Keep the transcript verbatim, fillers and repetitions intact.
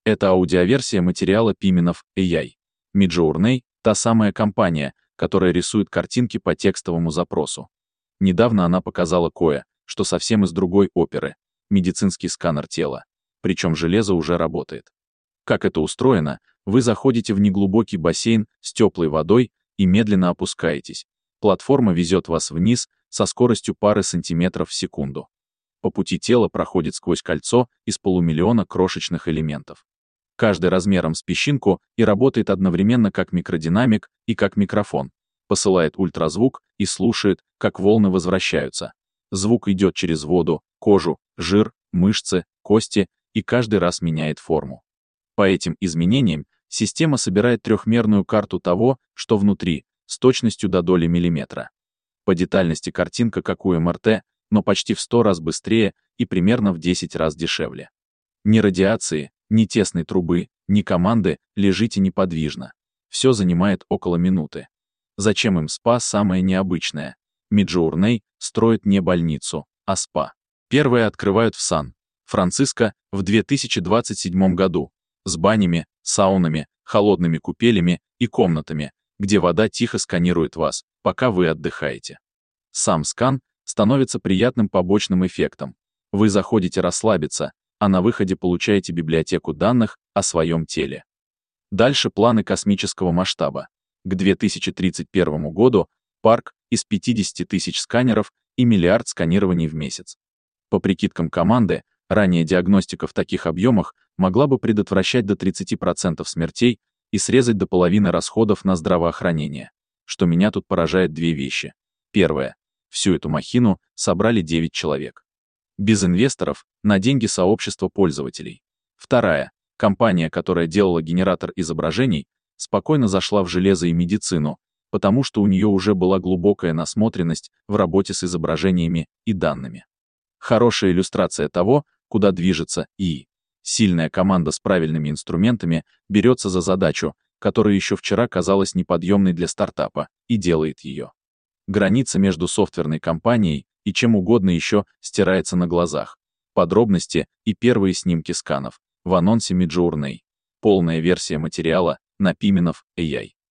Это аудиоверсия материала Piminov эй ай. Midjourney — та самая компания, которая рисует картинки по текстовому запросу. Недавно она показала кое, что совсем из другой оперы — медицинский сканер тела. Причем железо уже работает. Как это устроено? Вы заходите в неглубокий бассейн с теплой водой и медленно опускаетесь. Платформа везет вас вниз со скоростью пары сантиметров в секунду. По пути тело проходит сквозь кольцо из полумиллиона крошечных элементов. Каждый размером с песчинку и работает одновременно как микродинамик и как микрофон. Посылает ультразвук и слушает, как волны возвращаются. Звук идет через воду, кожу, жир, мышцы, кости и каждый раз меняет форму. По этим изменениям система собирает трехмерную карту того, что внутри, с точностью до доли миллиметра. По детальности картинка как у эм эр тэ, но почти в сто раз быстрее и примерно в десять раз дешевле. Ни радиации, ни тесной трубы, ни команды, лежите неподвижно. Все занимает около минуты. Зачем им спа самое необычное? Midjourney строит не больницу, а спа. Первые открывают в Сан-Франциско в две тысячи двадцать седьмом году, с банями, саунами, холодными купелями и комнатами, где вода тихо сканирует вас, пока вы отдыхаете. Сам скан становится приятным побочным эффектом. Вы заходите расслабиться, а на выходе получаете библиотеку данных о своем теле. Дальше планы космического масштаба. К две тысячи тридцать первому году парк из пятидесяти тысяч сканеров и миллиард сканирований в месяц. По прикидкам команды, ранее диагностика в таких объемах могла бы предотвращать до тридцати процентов смертей и срезать до половины расходов на здравоохранение. Что меня тут поражает две вещи. Первое. Всю эту махину собрали девять человек. Без инвесторов, на деньги сообщества пользователей. Вторая. Компания, которая делала генератор изображений, спокойно зашла в железо и медицину, потому что у нее уже была глубокая насмотренность в работе с изображениями и данными. Хорошая иллюстрация того, куда движется ИИ. Сильная команда с правильными инструментами берется за задачу, которая еще вчера казалась неподъемной для стартапа, и делает ее. Граница между софтверной компанией и чем угодно еще стирается на глазах. Подробности и первые снимки сканов в анонсе Midjourney. Полная версия материала на Piminov эй ай.